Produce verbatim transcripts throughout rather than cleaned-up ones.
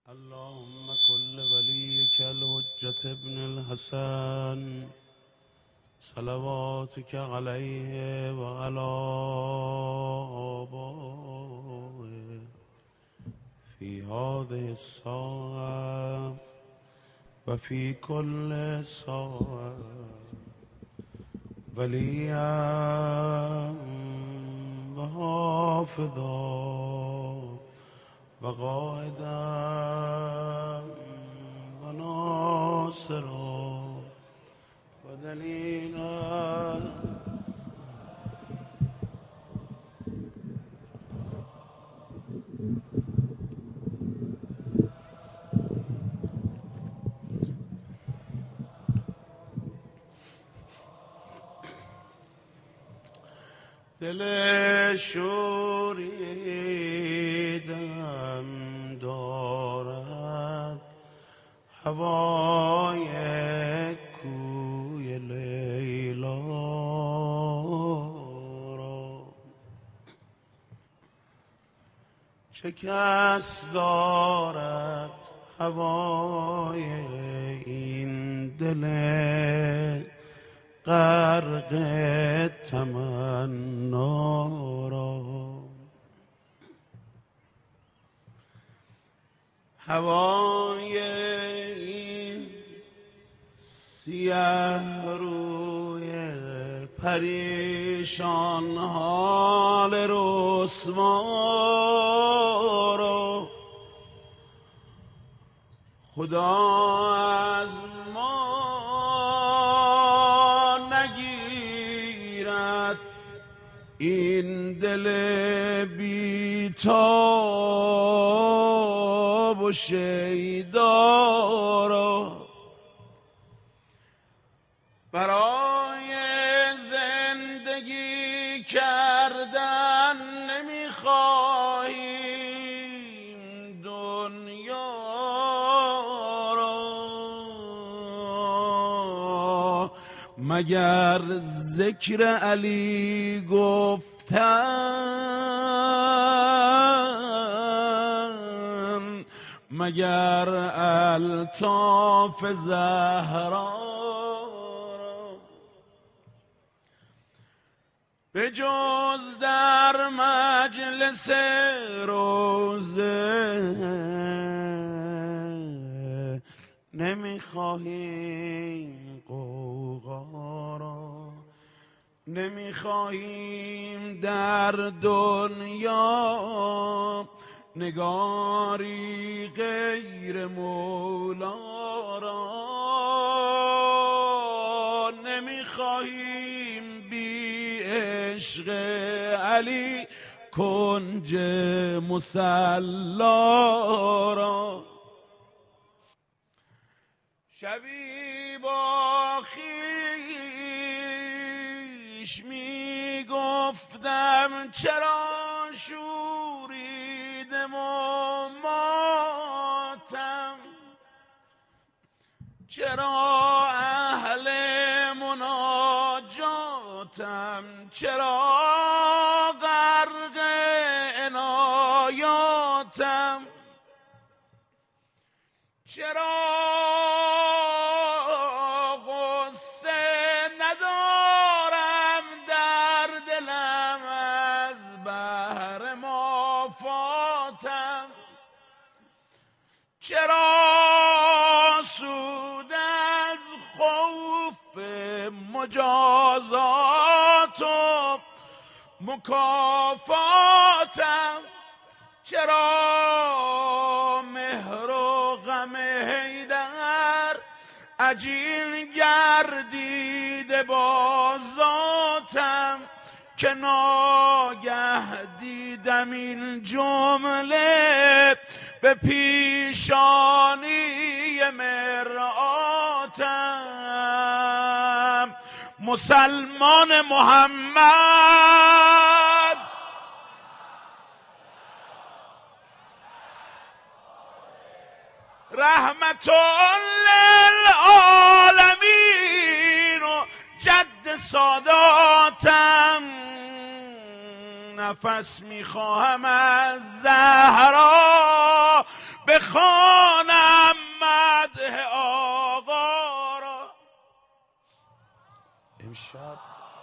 اللهم كل وليك الحجة ابن الحسن صلواتك عليه وعلى آبائه في هذه الساعة وفي كل ساعة وليا وحافظا وقائدا وناصرا ودليلا دل شوریدم دارد هوای کوی لیلا را، شکست دارد هوای این دل غرق تمنا را. هوای این سیه روی پریشان حال رسوا را خدا از ما نگیرد، این دل بیتاب و شیدا را. برای زندگی کردن نمیخواهیم دنیا را، مگر ذکر علی گفتن، مگر الطاف زهرا. به جز در مجلس روزه نمیخواهیم غوغا را، نمیخواهیم در دنیا نگاری غیر مولا را، نمیخواهیم بی عشق علی کنج مصلا را. شبی با خویش می گفتم چرا شوریدم و ماتم، چرا اهل مناجاتم، چرا غرق عنایاتم، چرا غصه ندارم در دلم از بحر مافاتم، چرا سود از خوف مجازات و مکافاتم، چرا مهر و غم حیدر عجین گردیده با ذاتم، که ناگه دیدم این جمله به پیشانی مرآتم. مسلمان محمد رحمت للعالمین و جد ساداتم، نفس میخواهم از زهرا بخوانم مدح آقا را. امشب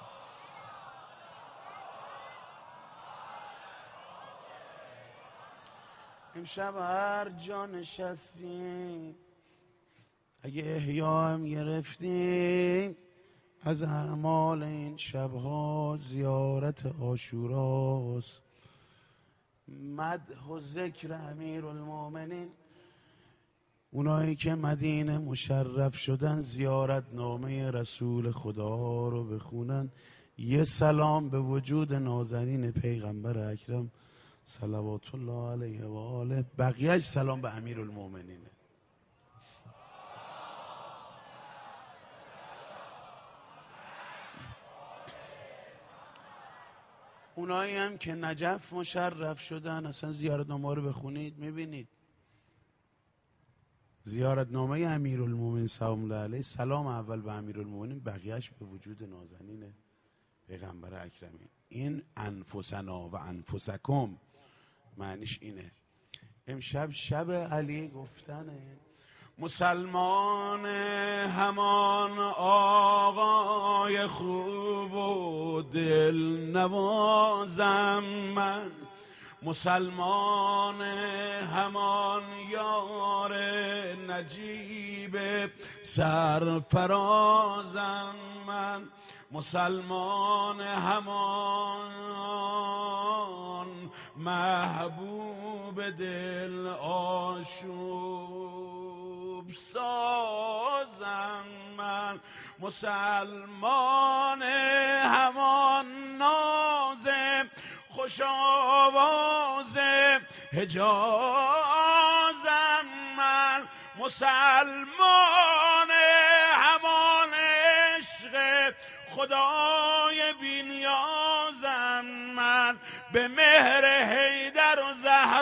امشب هر جا نشستیم اگه احیا هم گرفتیم از اعمال این شبها زیارت عاشوراست، مدح و ذکر امیرالمومنین. اونایی که مدینه مشرف شدن زیارت نامه رسول خدا رو بخونن، یه سلام به وجود نازنین پیغمبر اکرم صلوات الله علیه و آله، بقیهش سلام به امیرالمومنینه. اونایی هم که نجف مشرف شدن اصلا زیارتنامه رو بخونید میبینید زیارتنامه امیرالمومنین سلام الله علیه، سلام اول به امیرالمومنین، بقیهش به وجود نازنین پیغمبر اکرمی. این انفسنا و انفسکم معنیش اینه. امشب شب علی گفتنه. مسلمان همان آقای خوب و دل نوازم من، مسلمان همان یار نجیب سرفرازم من، مسلمان همان محبوب دل آشوب سازم من، مسلمان همان نازم خوش آواز حجازم من، مسلمان همان عشق خدای بی‌نیازم من، به مهر حیدر و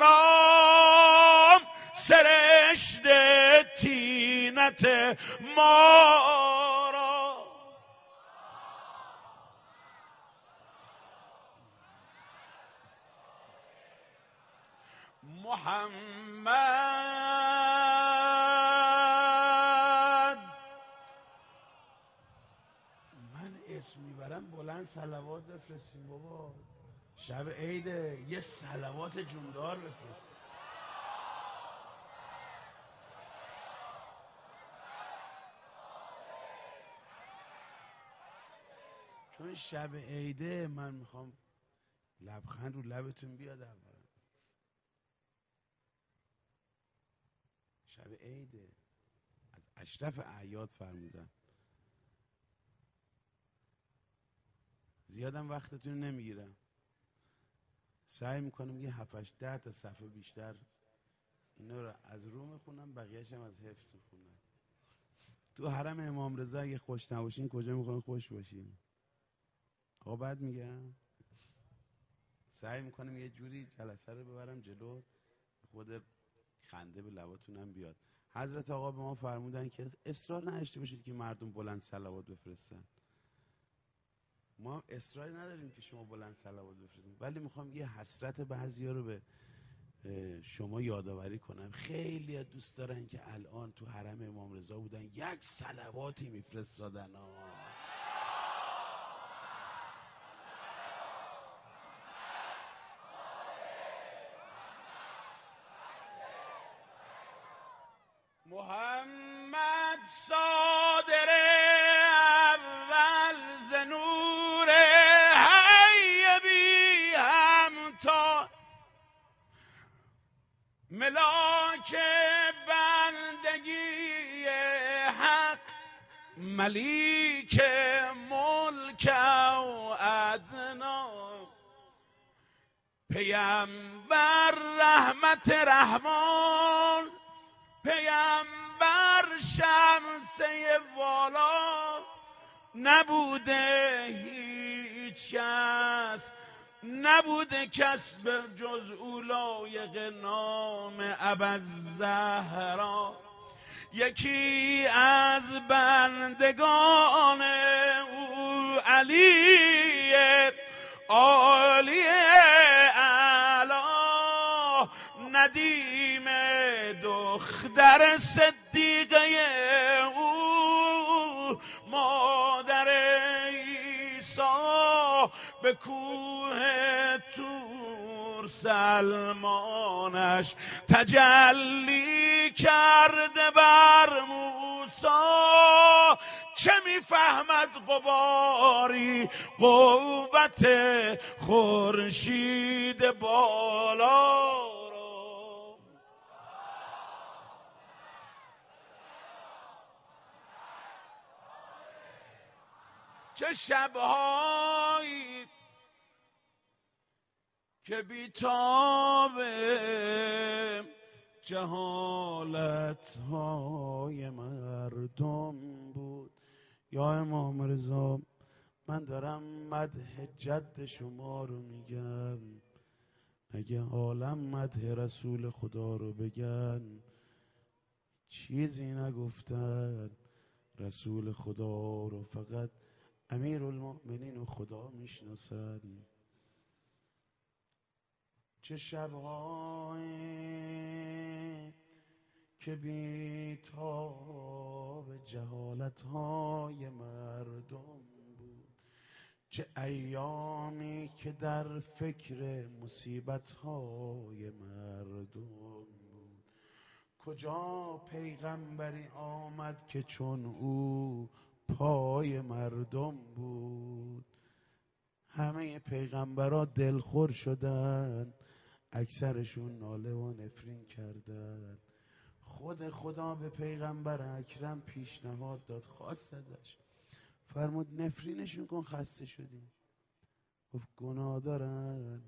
زهرا سرشته طینت ما را. محمد من اسم میبرم بلند صلوات بفرستیم بابا، شب عیده یه صلوات جوندار بفرستیم. چون شب عیده من میخوام لبخند رو لبتون بیاد. اول شب عیده از اشرف اعیاد فرمودن. زیادم وقتتون نمیگیرم، سعی میکنم یه هفتش ده تا صفحه بیشتر اینا رو از رو میخونم، بقیهش هم از حفظ میخونم. تو حرم امام رضا اگه خوش نباشین کجا میخواین خوش باشین؟ آقا بعد میگم سعی میکنم یه جوری جلسه رو ببرم جلو خود خنده به لباتونم بیاد. حضرت آقا به ما فرمودن که اصرار نداشته باشید که مردم بلند صلوات بفرستن. ما هم اصراری نداریم که شما بلند صلوات بفرستید، ولی میخوام یه حسرت بعضیا رو به شما یادآوری کنم. خیلی دوست دارن که الان تو حرم امام رضا بودن یک صلواتی میفرستادن ها. محمد صادر اول ز نور حی بی همتا، ملاک بندگی حق، ملیک ملک و ادنا، پیامبر رحمت رحمان، پیامبر شمسه والا، نبوده هیچ کس، نبوده کس به جز او لایق نام ابوالزهرا. یکی از بندگان او علی عالی اعلی، ندیم دختر صدیقه او، مادر عیسی به کوه طور سلمانش تجلی کرده بر موسی. چه میفهمد غباری قوت خورشید بالا را؟ چه شبهایی که بیتاب جهالت های مردم بود. یا امام رضا، من دارم مدح جد شما رو میگم، اگه عالم مدح رسول خدا رو بگن چیزی نگفتن. رسول خدا رو فقط امیر المؤمنین و خدا میشناسن. چه شبهایی که بیتاب جهالت‌های مردم بود، چه ایامی که در فکر مصیبت‌های مردم بود. کجا پیغمبری آمد که چون او پای مردم بود؟ همه پیغمبرها دلخور شدن، اکثرشون ناله و نفرین کردن. خود خدا به پیغمبر اکرم پیشنهاد داد، خواست ازش، فرمود نفرینشون کن، خسته شدیم. گفت گناه دارن،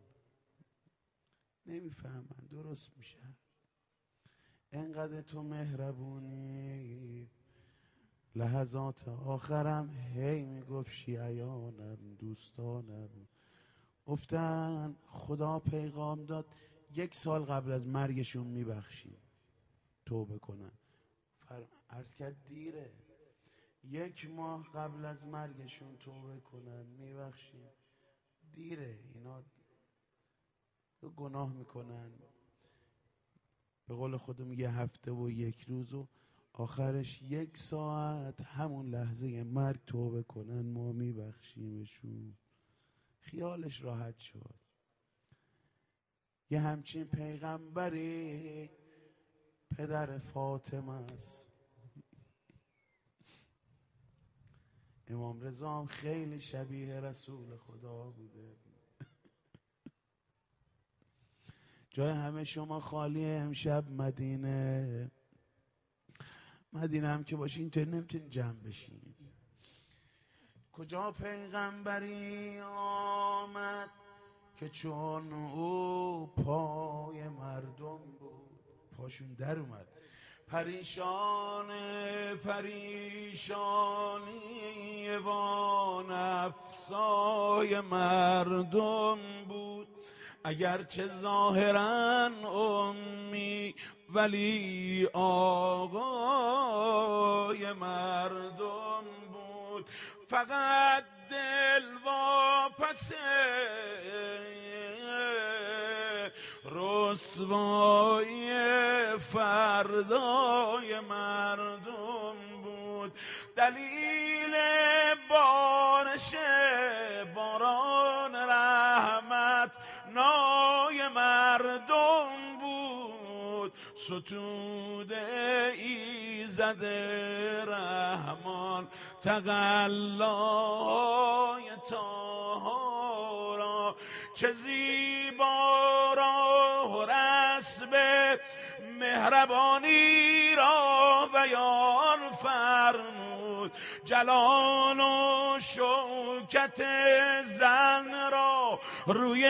نمیفهمن، درست میشن. انقدر تو مهربونی، لحظات آخرم هی میگفت شیعیانم، دوستانم گفتن خدا پیغام داد یک سال قبل از مرگشون میبخشیم، توبه کنن. عرض کرد دیره، یک ماه قبل از مرگشون توبه کنن میبخشیم، دیره. اینا گناه میکنن، به قول خودم یه هفته و یک روز و آخرش یک ساعت، همون لحظه مرگ توبه کنن ما میبخشیمشون. خیالش راحت شد. یه همچین پیغمبری پدر فاطمه است. امام رضا هم خیلی شبیه رسول خدا بوده. جای همه شما خالیه امشب مدینه. مدینه هم که باشین اینطور نمیتونین جمع بشین. کجا پیغمبری آمد که چون او پای مردم بود، پاشون در اومد. پریشان پریشانی و نفسای مردم بود، اگرچه ظاهراً امی ولی آقای مردم بود. فقط دل واپس رسوایی فردای مردم بود. دلیل بارش باران رحمت نای مردم بود. ستود ایزد رحمان تقلای طهارا، چه زیبا راه و رسم مهربانی را بیان فرمود. جلال و شوکت زن را روی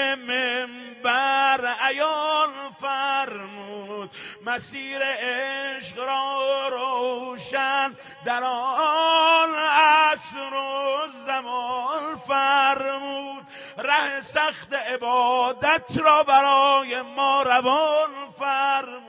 منبر عیان فرمود. مسیر عشق را روشن در آن عصر و زمان فرمود. ره سخت عبادت را برای ما روان فرمود.